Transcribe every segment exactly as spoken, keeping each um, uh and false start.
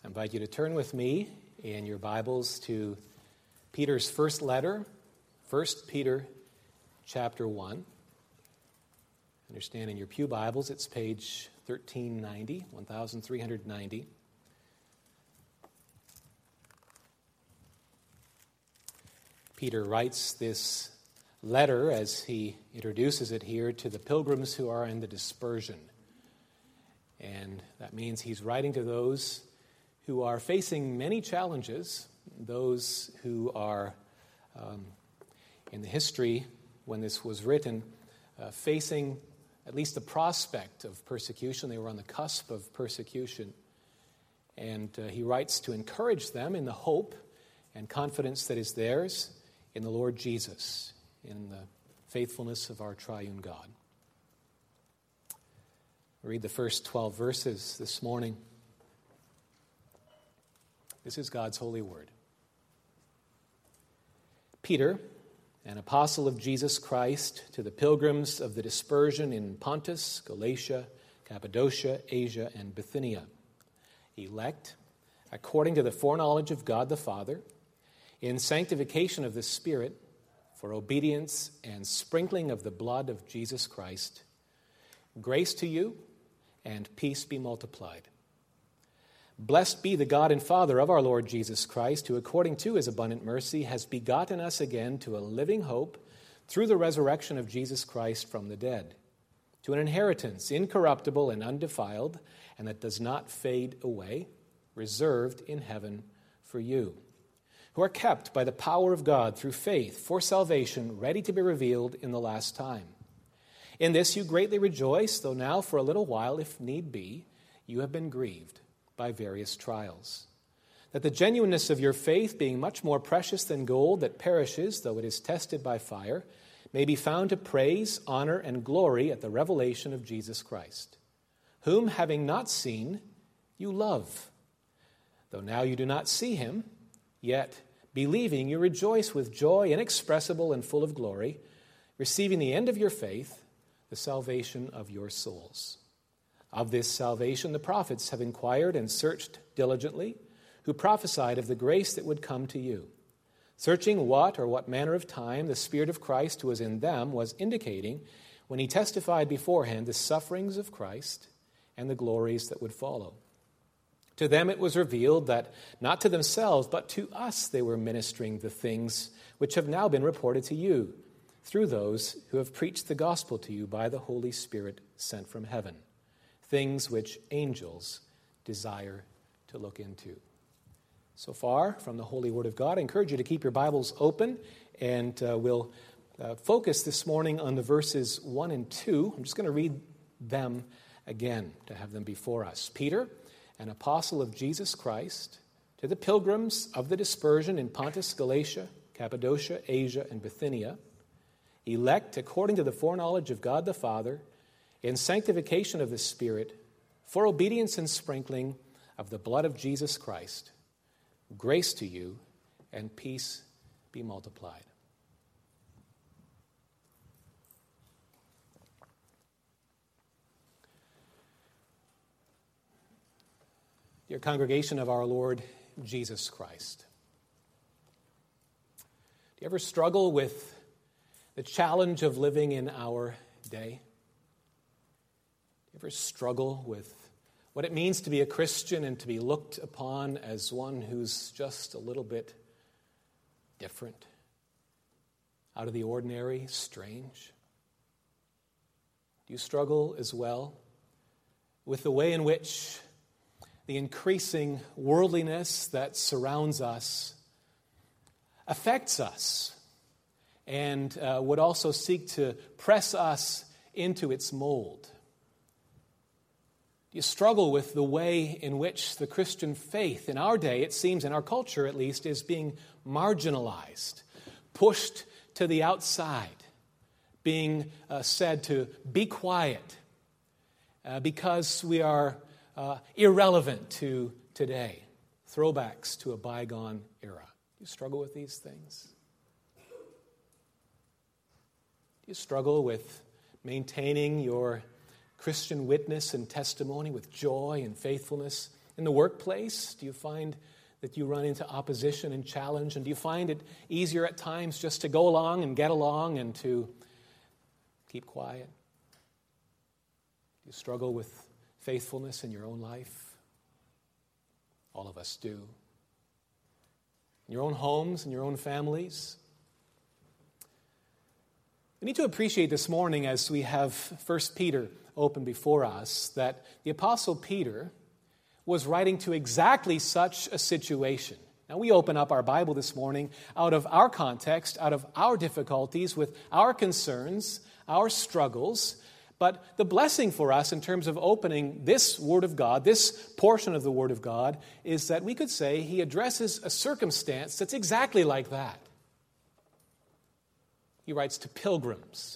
I invite you to turn with me in your Bibles to Peter's first letter, First Peter chapter one. Understand in your pew Bibles, it's page thirteen ninety, thirteen ninety. Peter writes this letter, as he introduces it here, to the pilgrims who are in the dispersion. And that means he's writing to those who are facing many challenges, those who are, um, in the history when this was written, uh, facing at least the prospect of persecution. They were on the cusp of persecution. And uh, he writes to encourage them in the hope and confidence that is theirs in the Lord Jesus, in the faithfulness of our triune God. We'll read the first twelve verses this morning. This is God's holy word. Peter, an apostle of Jesus Christ, to the pilgrims of the dispersion in Pontus, Galatia, Cappadocia, Asia, and Bithynia, elect according to the foreknowledge of God the Father, in sanctification of the Spirit, for obedience and sprinkling of the blood of Jesus Christ, grace to you and peace be multiplied. Blessed be the God and Father of our Lord Jesus Christ, who according to his abundant mercy has begotten us again to a living hope through the resurrection of Jesus Christ from the dead, to an inheritance incorruptible and undefiled, and that does not fade away, reserved in heaven for you, who are kept by the power of God through faith for salvation, ready to be revealed in the last time. In this you greatly rejoice, though now for a little while, if need be, you have been grieved by various trials, that the genuineness of your faith, being much more precious than gold that perishes, though it is tested by fire, may be found to praise, honor, and glory at the revelation of Jesus Christ, whom, having not seen, you love. Though now you do not see him, yet, believing, you rejoice with joy inexpressible and full of glory, receiving the end of your faith, the salvation of your souls. Of this salvation the prophets have inquired and searched diligently, who prophesied of the grace that would come to you, searching what or what manner of time the Spirit of Christ who was in them was indicating when he testified beforehand the sufferings of Christ and the glories that would follow. To them it was revealed that not to themselves, but to us they were ministering the things which have now been reported to you, through those who have preached the gospel to you by the Holy Spirit sent from heaven, things which angels desire to look into. So far from the Holy Word of God, I encourage you to keep your Bibles open, and uh, we'll uh, focus this morning on the verses one and two. I'm just going to read them again to have them before us. Peter, an apostle of Jesus Christ, to the pilgrims of the dispersion in Pontus, Galatia, Cappadocia, Asia, and Bithynia, elect according to the foreknowledge of God the Father, in sanctification of the Spirit, for obedience and sprinkling of the blood of Jesus Christ, grace to you and peace be multiplied. Dear congregation of our Lord Jesus Christ, do you ever struggle with the challenge of living in our day? Do you ever struggle with what it means to be a Christian and to be looked upon as one who's just a little bit different, out of the ordinary, strange? Do you struggle as well with the way in which the increasing worldliness that surrounds us affects us and uh, would also seek to press us into its mold? Do you struggle with the way in which the Christian faith in our day, it seems in our culture at least, is being marginalized, pushed to the outside, being uh, said to be quiet uh, because we are uh, irrelevant to today, throwbacks to a bygone era? Do you struggle with these things? Do you struggle with maintaining your Christian witness and testimony with joy and faithfulness In the workplace, do you find that you run into opposition and challenge? And do you find it easier at times just to go along and get along and to keep quiet? Do you struggle with faithfulness in your own life? All of us do. In your own homes, in your own families. We need to appreciate this morning, as we have First Peter open before us, that the Apostle Peter was writing to exactly such a situation. Now, we open up our Bible this morning out of our context, out of our difficulties, with our concerns, our struggles. But the blessing for us in terms of opening this Word of God, this portion of the Word of God, is that we could say he addresses a circumstance that's exactly like that. He writes to pilgrims,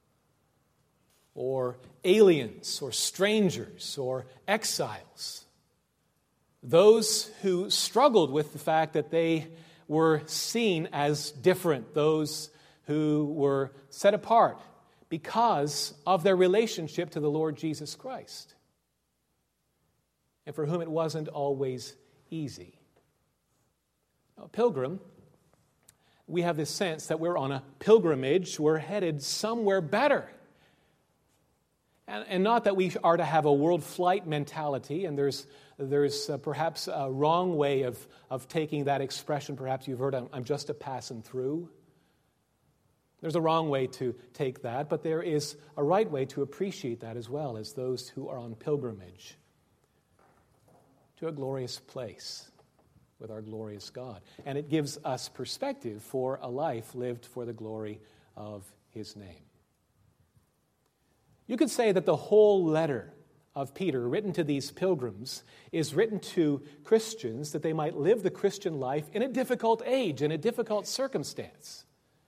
or aliens, or strangers, or exiles. Those who struggled with the fact that they were seen as different, those who were set apart because of their relationship to the Lord Jesus Christ, and for whom it wasn't always easy. Now, pilgrim, we have this sense that we're on a pilgrimage, we're headed somewhere better. And, and not that we are to have a world flight mentality, and there's there's uh, perhaps a wrong way of, of taking that expression. Perhaps you've heard, I'm, I'm just a passing through. There's a wrong way to take that, but there is a right way to appreciate that as well, as those who are on pilgrimage to a glorious place with our glorious God. And it gives us perspective for a life lived for the glory of His name. You could say that the whole letter of Peter, written to these pilgrims, is written to Christians that they might live the Christian life in a difficult age, in a difficult circumstance.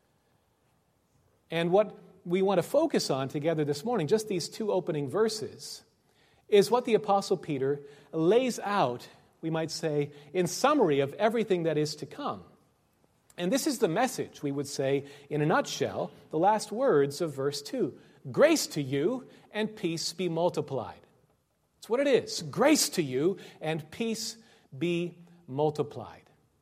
And what we want to focus on together this morning, just these two opening verses, is what the Apostle Peter lays out, we might say, in summary of everything that is to come. And this is the message, we would say, in a nutshell, the last words of verse two. Grace to you and peace be multiplied. That's what it is. Grace to you and peace be multiplied.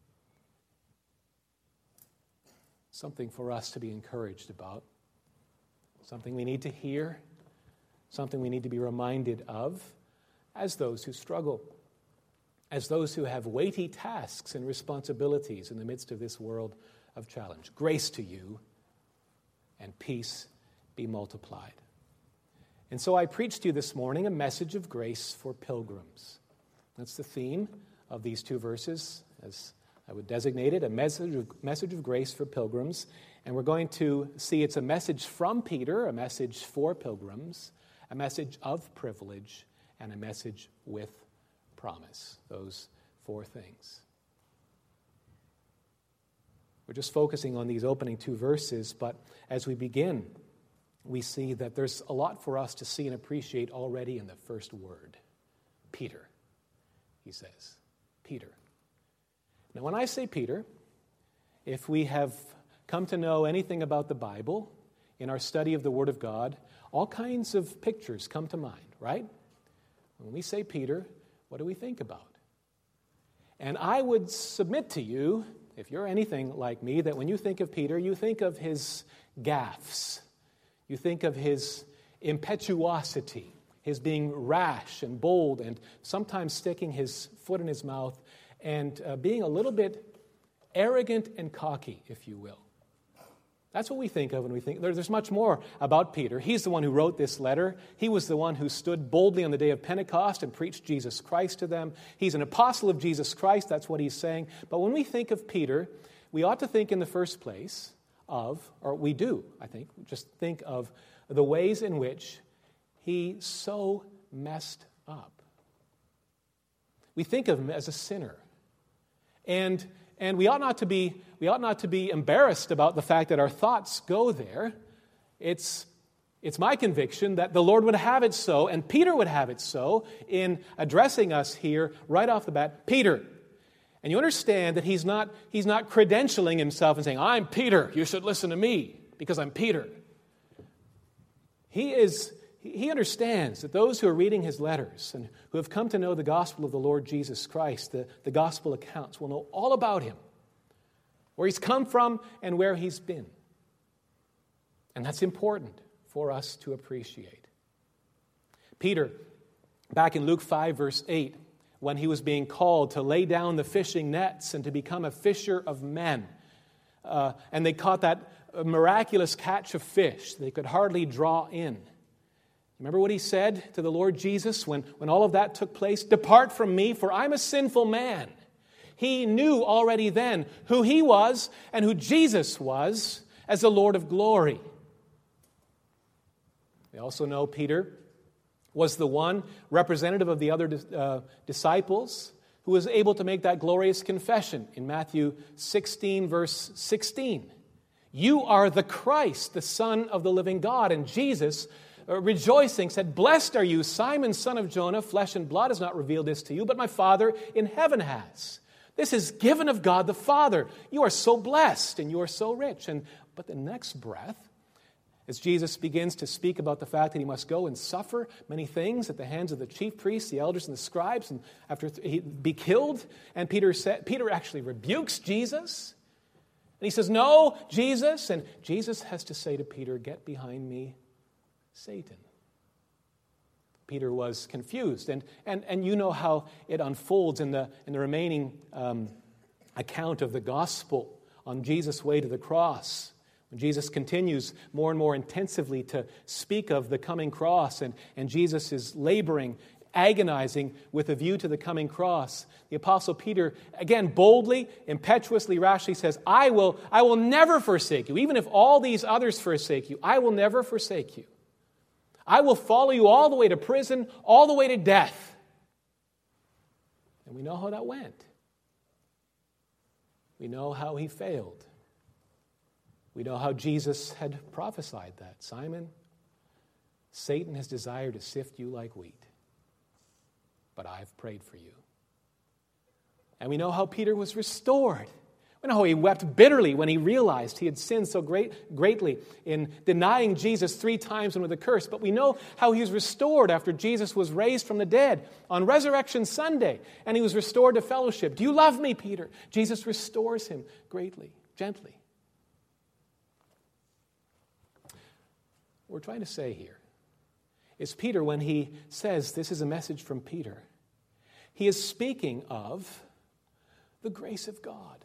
Something for us to be encouraged about. Something we need to hear. Something we need to be reminded of as those who struggle. As those who have weighty tasks and responsibilities in the midst of this world of challenge. Grace to you and peace be multiplied. And so I preached to you this morning a message of grace for pilgrims. That's the theme of these two verses, as I would designate it, a message of, message of grace for pilgrims. And we're going to see it's a message from Peter, a message for pilgrims, a message of privilege, and a message with promise. Those four things. We're just focusing on these opening two verses, but as we begin, we see that there's a lot for us to see and appreciate already in the first word. Peter, he says. Peter. Now, when I say Peter, if we have come to know anything about the Bible in our study of the Word of God, all kinds of pictures come to mind, right? When we say Peter, what do we think about? And I would submit to you, if you're anything like me, that when you think of Peter, you think of his gaffes. You think of his impetuosity, his being rash and bold and sometimes sticking his foot in his mouth and uh, being a little bit arrogant and cocky, if you will. That's what we think of when we think. There, there's much more about Peter. He's the one who wrote this letter. He was the one who stood boldly on the day of Pentecost and preached Jesus Christ to them. He's an apostle of Jesus Christ. That's what he's saying. But when we think of Peter, we ought to think in the first place of, or we do, I think, just think of the ways in which he so messed up. We think of him as a sinner. And and we ought not to be we ought not to be embarrassed about the fact that our thoughts go there. It's it's my conviction that the Lord would have it so, and Peter would have it so, in addressing us here right off the bat. Peter. And you understand that he's not, he's not credentialing himself and saying, I'm Peter, you should listen to me because I'm Peter. He is, he understands that those who are reading his letters and who have come to know the gospel of the Lord Jesus Christ, the, the gospel accounts, will know all about him, where he's come from and where he's been. And that's important for us to appreciate. Peter, back in Luke five, verse eight, when he was being called to lay down the fishing nets and to become a fisher of men, uh, and they caught that miraculous catch of fish they could hardly draw in. Remember what he said to the Lord Jesus when, when all of that took place? "Depart from me, for I'm a sinful man." He knew already then who he was and who Jesus was as the Lord of glory. We also know Peter was the one representative of the other uh, disciples who was able to make that glorious confession in Matthew sixteen, verse sixteen. "You are the Christ, the Son of the living God." And Jesus, uh, rejoicing, said, "Blessed are you, Simon, son of Jonah. Flesh and blood has not revealed this to you, but my Father in heaven has. This is given of God the Father. You are so blessed and you are so rich." And but the next breath, as Jesus begins to speak about the fact that he must go and suffer many things at the hands of the chief priests, the elders, and the scribes, and after he be killed, and Peter said, Peter actually rebukes Jesus, and he says, "No, Jesus," and Jesus has to say to Peter, "Get behind me, Satan." Peter was confused, and and and you know how it unfolds in the in the remaining um, account of the gospel on Jesus' way to the cross. When Jesus continues more and more intensively to speak of the coming cross, and, and Jesus is laboring, agonizing with a view to the coming cross, the Apostle Peter, again, boldly, impetuously, rashly says, I will, I will never forsake you. Even if all these others forsake you, I will never forsake you. I will follow you all the way to prison, all the way to death. And we know how that went. We know how he failed. We know how Jesus had prophesied that. "Simon, Satan has desired to sift you like wheat, but I've prayed for you." And we know how Peter was restored. We know how he wept bitterly when he realized he had sinned so great, greatly in denying Jesus three times and with a curse. But we know how he was restored after Jesus was raised from the dead on Resurrection Sunday, and he was restored to fellowship. "Do you love me, Peter?" Jesus restores him greatly, gently. What we're trying to say here is Peter, when he says this is a message from Peter, he is speaking of the grace of God.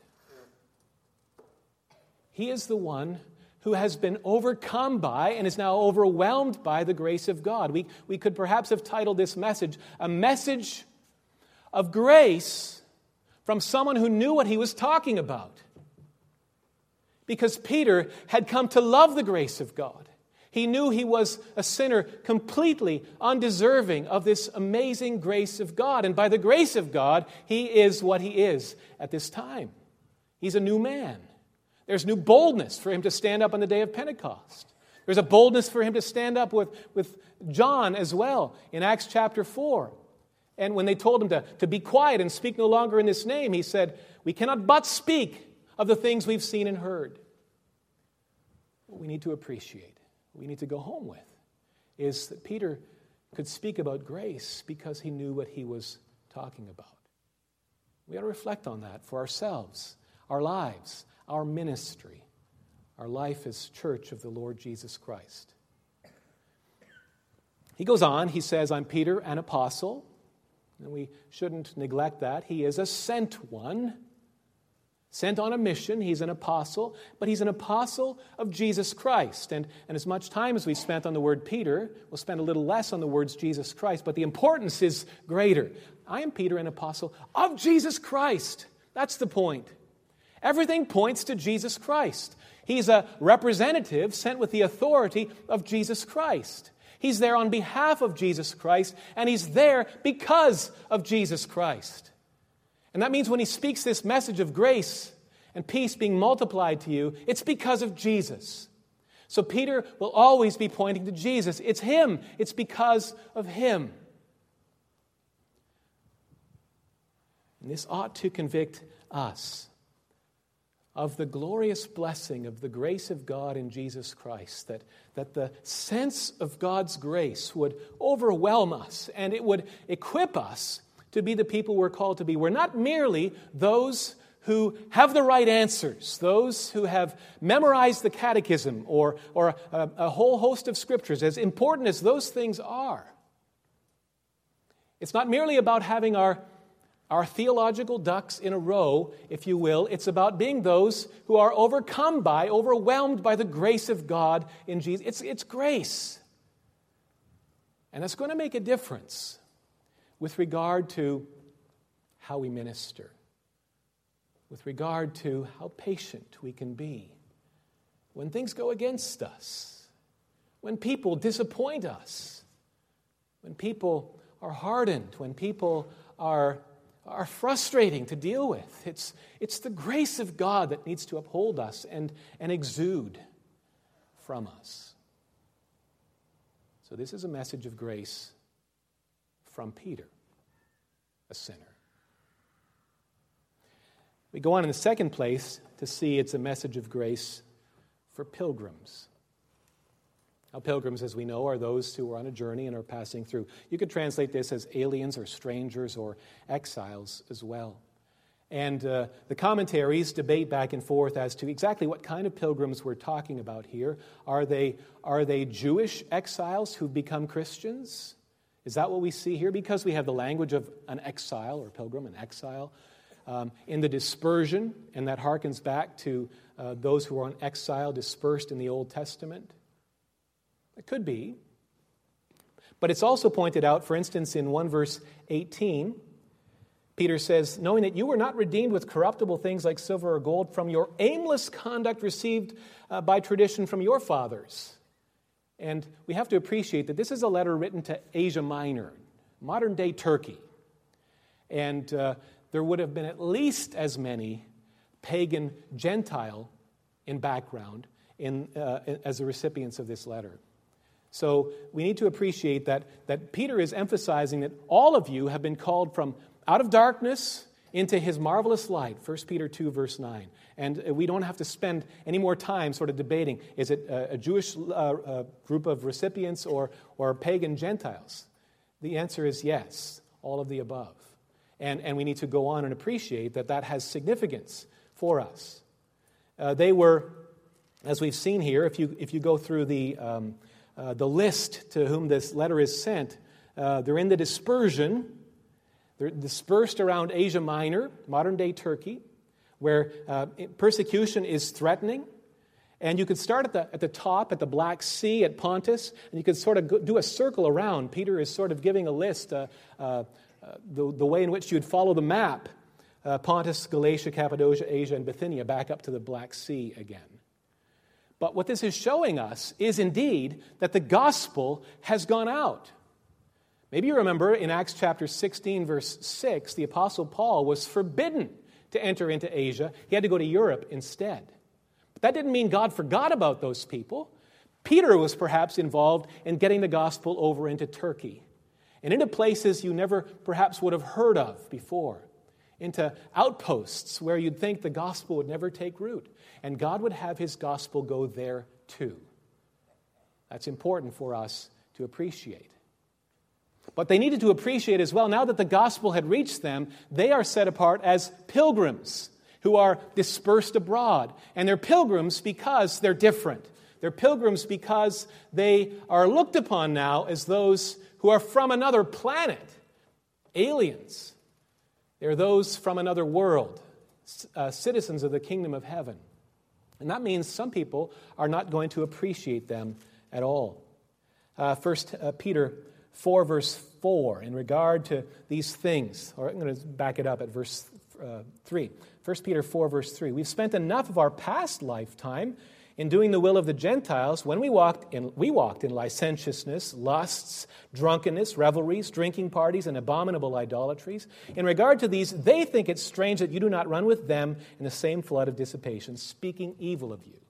He is the one who has been overcome by and is now overwhelmed by the grace of God. We, we could perhaps have titled this message, "A Message of Grace from Someone Who Knew What He Was Talking About." Because Peter had come to love the grace of God. He knew he was a sinner completely undeserving of this amazing grace of God. And by the grace of God, he is what he is at this time. He's a new man. There's new boldness for him to stand up on the day of Pentecost. There's a boldness for him to stand up with, with John as well in Acts chapter four. And when they told him to, to be quiet and speak no longer in this name, he said, "We cannot but speak of the things we've seen and heard." What we need to appreciate, we need to go home with, is that Peter could speak about grace because he knew what he was talking about. We ought to reflect on that for ourselves, our lives, our ministry, our life as church of the Lord Jesus Christ. He goes on, he says, "I'm Peter, an apostle." And we shouldn't neglect that. He is a sent one. Sent on a mission, he's an apostle, but he's an apostle of Jesus Christ. And, and as much time as we spent on the word Peter, we'll spend a little less on the words Jesus Christ, but the importance is greater. I am Peter, an apostle of Jesus Christ. That's the point. Everything points to Jesus Christ. He's a representative sent with the authority of Jesus Christ. He's there on behalf of Jesus Christ, and he's there because of Jesus Christ. And that means when he speaks this message of grace and peace being multiplied to you, it's because of Jesus. So Peter will always be pointing to Jesus. It's him. It's because of him. And this ought to convict us of the glorious blessing of the grace of God in Jesus Christ, that, that the sense of God's grace would overwhelm us and it would equip us to be the people we're called to be. We're not merely those who have the right answers, those who have memorized the catechism or, or a, a whole host of scriptures, as important as those things are. It's not merely about having our Our theological ducks in a row, if you will. It's about being those who are overcome by, overwhelmed by the grace of God in Jesus. It's, it's grace. And it's going to make a difference with regard to how we minister, with regard to how patient we can be when things go against us, when people disappoint us, when people are hardened, when people are are frustrating to deal with. It's, it's the grace of God that needs to uphold us and, and exude from us. So this is a message of grace from Peter, a sinner. We go on in the second place to see it's a message of grace for pilgrims. Now, pilgrims, as we know, are those who are on a journey and are passing through. You could translate this as aliens or strangers or exiles as well. And uh, the commentaries debate back and forth as to exactly what kind of pilgrims we're talking about here. Are they, are they Jewish exiles who've become Christians? Is that what we see here? Because we have the language of an exile or pilgrim, an exile, um, in the dispersion, and that harkens back to uh, those who are on exile dispersed in the Old Testament. It could be. But it's also pointed out, for instance, in one verse eighteen, Peter says, knowing that you were not redeemed with corruptible things like silver or gold from your aimless conduct received uh, by tradition from your fathers. And we have to appreciate that this is a letter written to Asia Minor, modern-day Turkey. And uh, there would have been at least as many pagan Gentile in background in, uh, as the recipients of this letter. So we need to appreciate that, that Peter is emphasizing that all of you have been called from out of darkness into his marvelous light, First Peter two, verse nine. And we don't have to spend any more time sort of debating, is it a, a Jewish uh, uh, group of recipients or, or pagan Gentiles? The answer is yes, all of the above. And, and we need to go on and appreciate that that has significance for us. Uh, they were, as we've seen here, if you, if you go through the... Um, Uh, the list to whom this letter is sent, uh, they're in the dispersion. They're dispersed around Asia Minor, modern-day Turkey, where uh, persecution is threatening. And you could start at the, at the top, at the Black Sea, at Pontus, and you could sort of go, do a circle around. Peter is sort of giving a list, uh, uh, uh, the, the way in which you'd follow the map. Uh, Pontus, Galatia, Cappadocia, Asia, and Bithynia, back up to the Black Sea again. But what this is showing us is indeed that the gospel has gone out. Maybe you remember in Acts chapter sixteen, verse six, the Apostle Paul was forbidden to enter into Asia. He had to go to Europe instead. But that didn't mean God forgot about those people. Peter was perhaps involved in getting the gospel over into Turkey and into places you never perhaps would have heard of before, into outposts where you'd think the gospel would never take root. And God would have his gospel go there too. That's important for us to appreciate. But they needed to appreciate as well, now that the gospel had reached them, they are set apart as pilgrims who are dispersed abroad. And they're pilgrims because they're different. They're pilgrims because they are looked upon now as those who are from another planet, aliens. They're those from another world, uh, citizens of the kingdom of heaven. And that means some people are not going to appreciate them at all. Uh, First uh, Peter four, verse four, in regard to these things, or I'm going to back it up at verse uh, three. First Peter four, verse three. We've spent enough of our past lifetime in doing the will of the Gentiles when we walked in, we walked in licentiousness, lusts, drunkenness, revelries, drinking parties, and abominable idolatries. In regard to these, they think it strange that you do not run with them in the same flood of dissipation, speaking evil of you.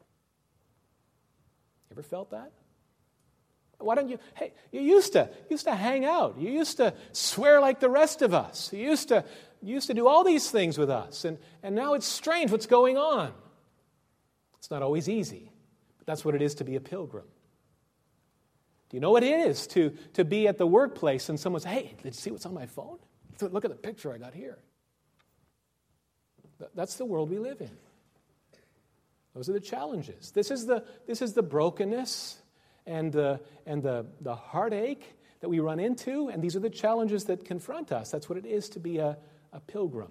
Ever felt that? Why don't you, hey, you used to, used to hang out. You used to swear like the rest of us. You used to You used to do all these things with us, and, and now it's strange what's going on. It's not always easy, but that's what it is to be a pilgrim. Do you know what it is to, to be at the workplace and someone says, hey, did you see what's on my phone? Look at the picture I got here. That's the world we live in. Those are the challenges. This is the, this is the brokenness and, the, and the, the heartache that we run into, and these are the challenges that confront us. That's what it is to be a, a pilgrim.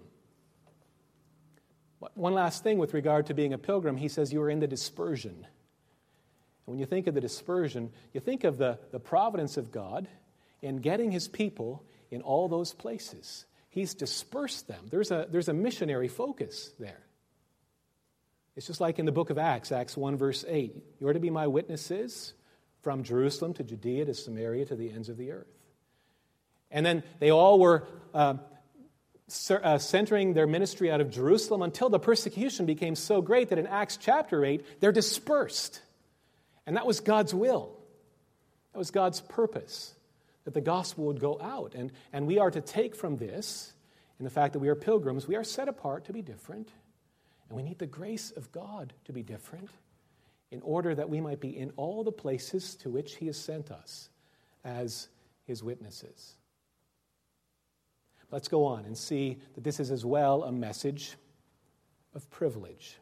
One last thing with regard to being a pilgrim, he says you are in the dispersion. And when you think of the dispersion, you think of the, the providence of God in getting his people in all those places. He's dispersed them. There's a, there's a missionary focus there. It's just like in the book of Acts, Acts one, verse eight. You are to be my witnesses from Jerusalem to Judea to Samaria to the ends of the earth. And then they all were uh, uh, centering their ministry out of Jerusalem until the persecution became so great that in Acts chapter eight, they're dispersed. And that was God's will. That was God's purpose, that the gospel would go out. And, and we are to take from this, in the fact that we are pilgrims, we are set apart to be different. And we need the grace of God to be different in order that we might be in all the places to which he has sent us as his witnesses. Let's go on and see that this is as well a message of privilege.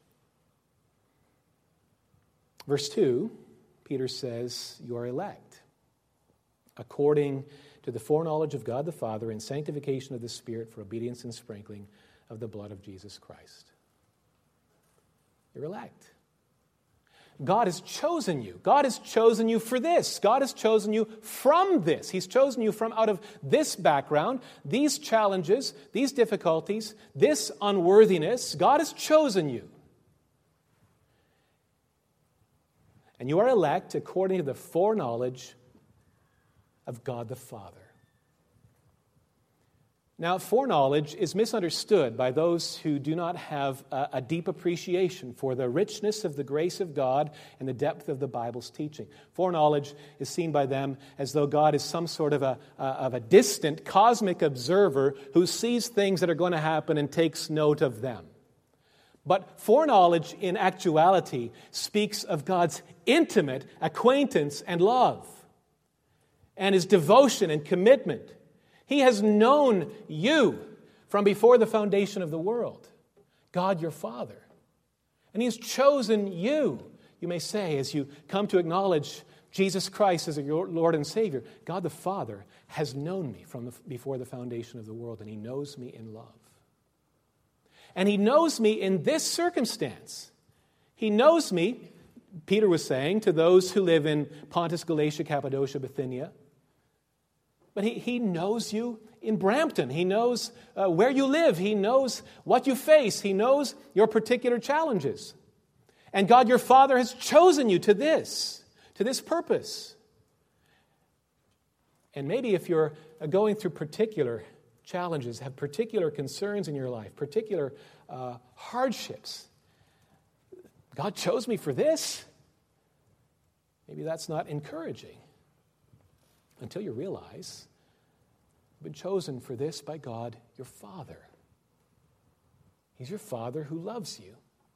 Verse two, Peter says, you are elect, according to the foreknowledge of God the Father and sanctification of the Spirit for obedience and sprinkling of the blood of Jesus Christ. You're elect. God has chosen you. God has chosen you for this. God has chosen you from this. He's chosen you from out of this background, these challenges, these difficulties, this unworthiness. God has chosen you. And you are elect according to the foreknowledge of God the Father. Now, foreknowledge is misunderstood by those who do not have a, a deep appreciation for the richness of the grace of God and the depth of the Bible's teaching. Foreknowledge is seen by them as though God is some sort of a, uh, of a distant cosmic observer who sees things that are going to happen and takes note of them. But foreknowledge in actuality speaks of God's intimate acquaintance and love and his devotion and commitment. He has known you from before the foundation of the world, God your Father. And he has chosen you, you may say, as you come to acknowledge Jesus Christ as your Lord and Savior. God the Father has known me from the, before the foundation of the world, and he knows me in love. And he knows me in this circumstance. He knows me, Peter was saying, to those who live in Pontus, Galatia, Cappadocia, Bithynia. But he, he knows you in Brampton. He knows uh, where you live. He knows what you face. He knows your particular challenges. And God, your Father, has chosen you to this, to this purpose. And maybe if you're going through particular challenges, have particular concerns in your life, particular uh, hardships, God chose me for this. Maybe that's not encouraging. Until you realize you've been chosen for this by God, your Father. He's your Father who loves you.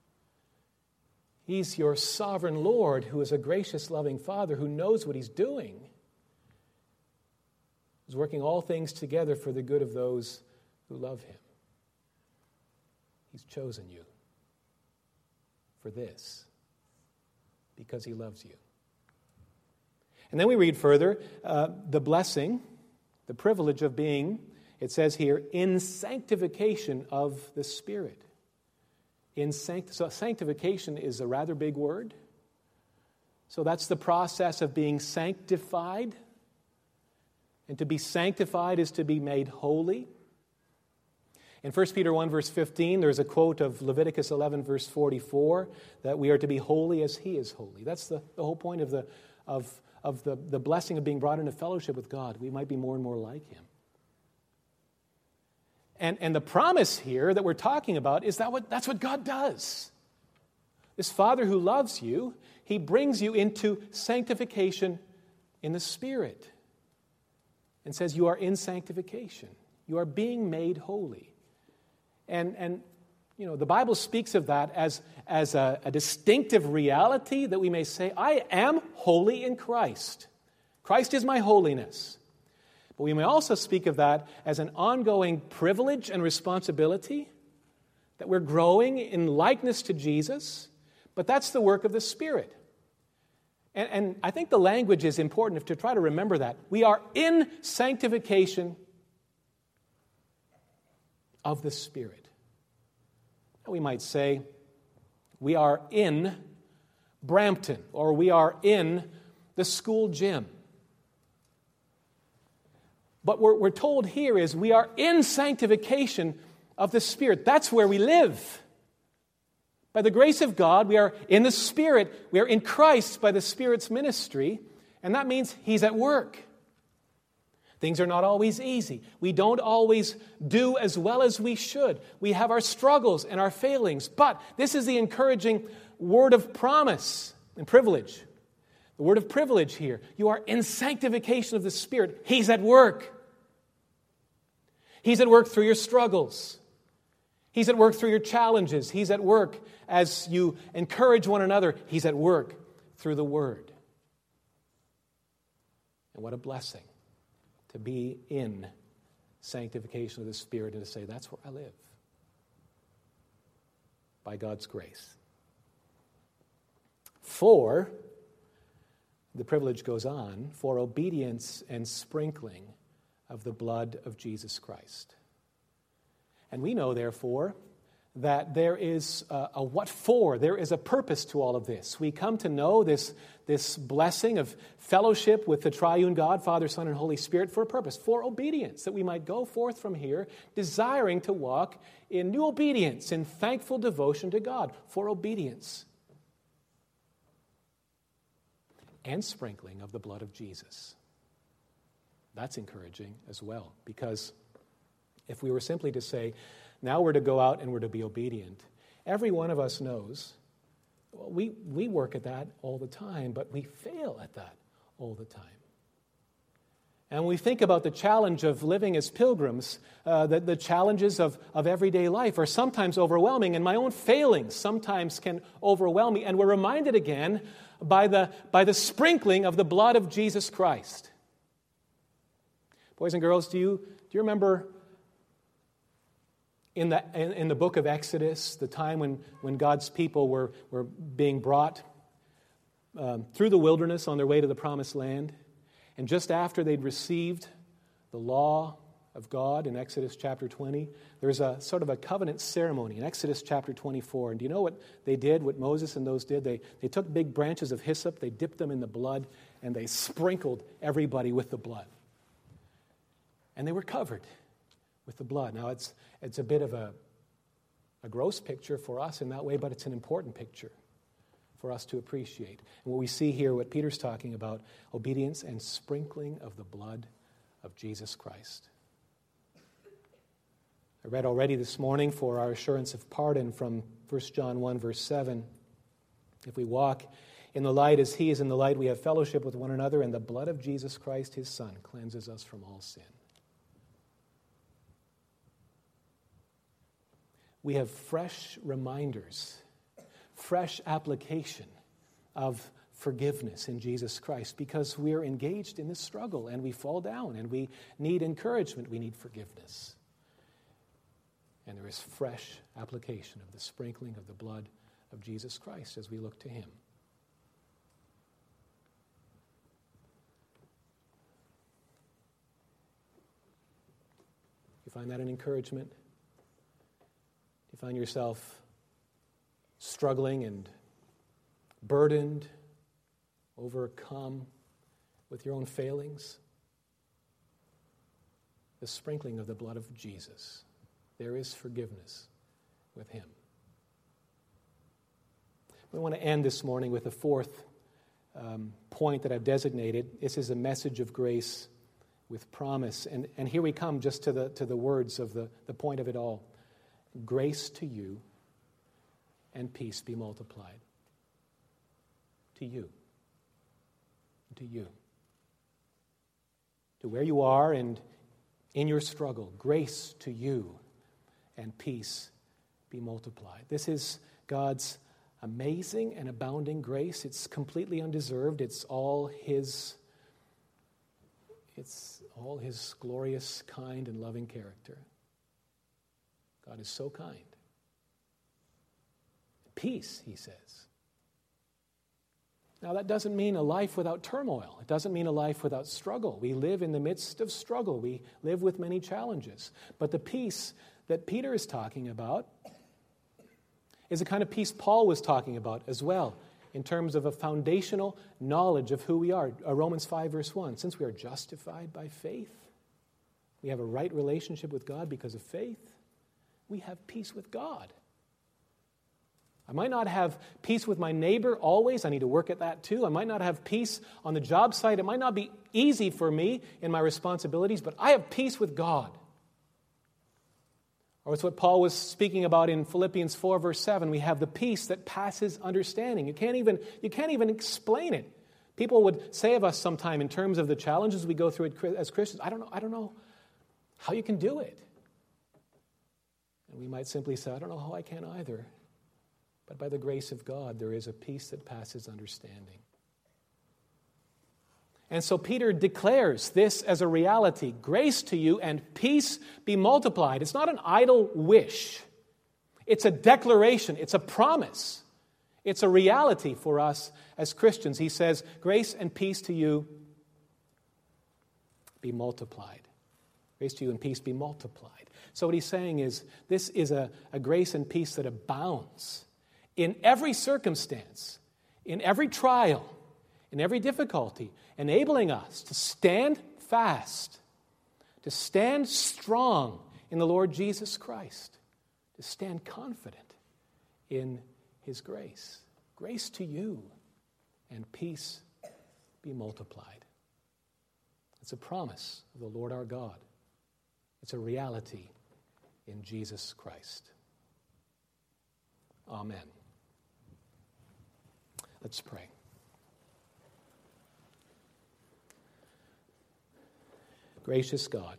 He's your sovereign Lord who is a gracious, loving Father who knows what he's doing. He's working all things together for the good of those who love him. He's chosen you for this because he loves you. And then we read further, uh, the blessing, the privilege of being, it says here, in sanctification of the Spirit. In sanct- so sanctification is a rather big word. So that's the process of being sanctified. And to be sanctified is to be made holy. In First Peter one, verse fifteen, there's a quote of Leviticus eleven, verse forty-four, that we are to be holy as he is holy. That's the, the whole point of the of of the, the blessing of being brought into fellowship with God. We might be more and more like him. And, and the promise here that we're talking about is that what, that's what God does. This Father who loves you, he brings you into sanctification in the Spirit and says you are in sanctification. You are being made holy. And, and you know, the Bible speaks of that as, as a, a distinctive reality that we may say, I am holy in Christ. Christ is my holiness. But we may also speak of that as an ongoing privilege and responsibility, that we're growing in likeness to Jesus, but that's the work of the Spirit. And, and I think the language is important to try to remember that. We are in sanctification of the Spirit. We might say we are in Brampton, or we are in the school gym. But what we're told here is we are in sanctification of the Spirit. That's where we live. By the grace of God, we are in the Spirit. We are in Christ by the Spirit's ministry. And that means He's at work. Things are not always easy. We don't always do as well as we should. We have our struggles and our failings. But this is the encouraging word of promise and privilege. The word of privilege here. You are in sanctification of the Spirit. He's at work. He's at work through your struggles. He's at work through your challenges. He's at work as you encourage one another. He's at work through the Word. And what a blessing to be in sanctification of the Spirit and to say, that's where I live. By God's grace. For, the privilege goes on, for obedience and sprinkling of the blood of Jesus Christ. And we know, therefore, that there is a, a what for, there is a purpose to all of this. We come to know this, this blessing of fellowship with the triune God, Father, Son, and Holy Spirit for a purpose, for obedience, that we might go forth from here desiring to walk in new obedience, in thankful devotion to God, for obedience. And sprinkling of the blood of Jesus. That's encouraging as well, because if we were simply to say, now we're to go out and we're to be obedient, every one of us knows, well, we, we work at that all the time, but we fail at that all the time. And when we think about the challenge of living as pilgrims, uh, the, the challenges of, of everyday life are sometimes overwhelming, and my own failings sometimes can overwhelm me, and we're reminded again by the, by the sprinkling of the blood of Jesus Christ. Boys and girls, do you, do you remember in the, in, in the book of Exodus, the time when, when God's people were, were being brought um, through the wilderness on their way to the promised land? And just after they'd received the law of God in Exodus chapter twenty, there's a sort of a covenant ceremony in Exodus chapter twenty-four. And do you know what they did, what Moses and those did? They, they took big branches of hyssop, they dipped them in the blood, and they sprinkled everybody with the blood. And they were covered with the blood. Now, it's it's a bit of a, a gross picture for us in that way, but it's an important picture for us to appreciate. And what we see here, what Peter's talking about, obedience and sprinkling of the blood of Jesus Christ. I read already this morning for our assurance of pardon from First John one, verse seven. If we walk in the light as He is in the light, we have fellowship with one another, and the blood of Jesus Christ, His Son, cleanses us from all sin. We have fresh reminders, fresh application of forgiveness in Jesus Christ because we're engaged in this struggle and we fall down and we need encouragement, we need forgiveness. And there is fresh application of the sprinkling of the blood of Jesus Christ as we look to Him. You find that an encouragement? You find yourself struggling and burdened, overcome with your own failings? The sprinkling of the blood of Jesus. There is forgiveness with Him. We want to end this morning with a fourth um, point that I've designated. This is a message of grace with promise. And, and here we come just to the, to the words of the, the point of it all. Grace to you and peace be multiplied. To you. To you. To where you are and in your struggle. Grace to you and peace be multiplied. This is God's amazing and abounding grace. It's completely undeserved. It's all His, it's all His glorious, kind, and loving character. God is so kind. Peace, He says. Now, that doesn't mean a life without turmoil. It doesn't mean a life without struggle. We live in the midst of struggle. We live with many challenges. But the peace that Peter is talking about is the kind of peace Paul was talking about as well, in terms of a foundational knowledge of who we are. Uh, Romans five, verse one, since we are justified by faith, we have a right relationship with God because of faith, we have peace with God. I might not have peace with my neighbor always. I need to work at that too. I might not have peace on the job site. It might not be easy for me in my responsibilities, but I have peace with God. Or it's what Paul was speaking about in Philippians four, verse seven. We have the peace that passes understanding. You can't even, you can't even explain it. People would say of us sometime in terms of the challenges we go through as Christians, I don't know, I don't know how you can do it. And we might simply say, I don't know how I can either. But by the grace of God, there is a peace that passes understanding. And so Peter declares this as a reality. Grace to you and peace be multiplied. It's not an idle wish. It's a declaration. It's a promise. It's a reality for us as Christians. He says, grace and peace to you be multiplied. Grace to you and peace be multiplied. So what he's saying is, this is a, a grace and peace that abounds in every circumstance, in every trial, in every difficulty, enabling us to stand fast, to stand strong in the Lord Jesus Christ, to stand confident in His grace. Grace to you and peace be multiplied. It's a promise of the Lord our God. It's a reality in Jesus Christ. Amen. Let's pray. Gracious God,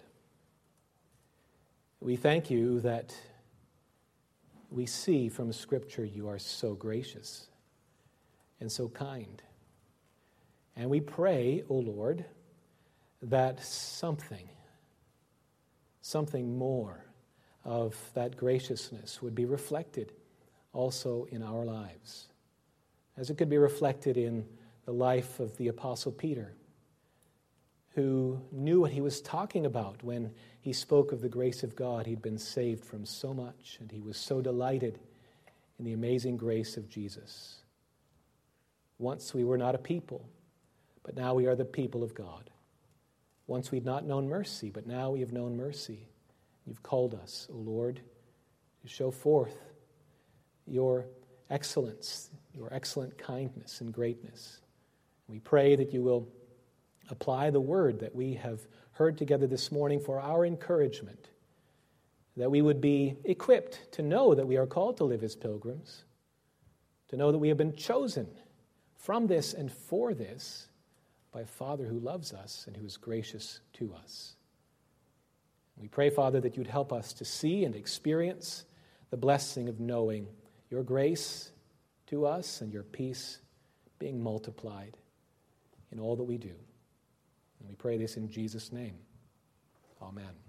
we thank you that we see from Scripture you are so gracious and so kind. And we pray, O Lord, that something, something more of that graciousness would be reflected also in our lives, as it could be reflected in the life of the Apostle Peter, who knew what he was talking about when he spoke of the grace of God. He'd been saved from so much, and he was so delighted in the amazing grace of Jesus. Once we were not a people, but now we are the people of God. Once we'd not known mercy, but now we have known mercy. You've called us, O Lord, to show forth your excellence, your excellent kindness and greatness. We pray that you will apply the word that we have heard together this morning for our encouragement, that we would be equipped to know that we are called to live as pilgrims, to know that we have been chosen from this and for this by a Father who loves us and who is gracious to us. We pray, Father, that you'd help us to see and experience the blessing of knowing your grace to us and your peace being multiplied in all that we do. And we pray this in Jesus' name. Amen.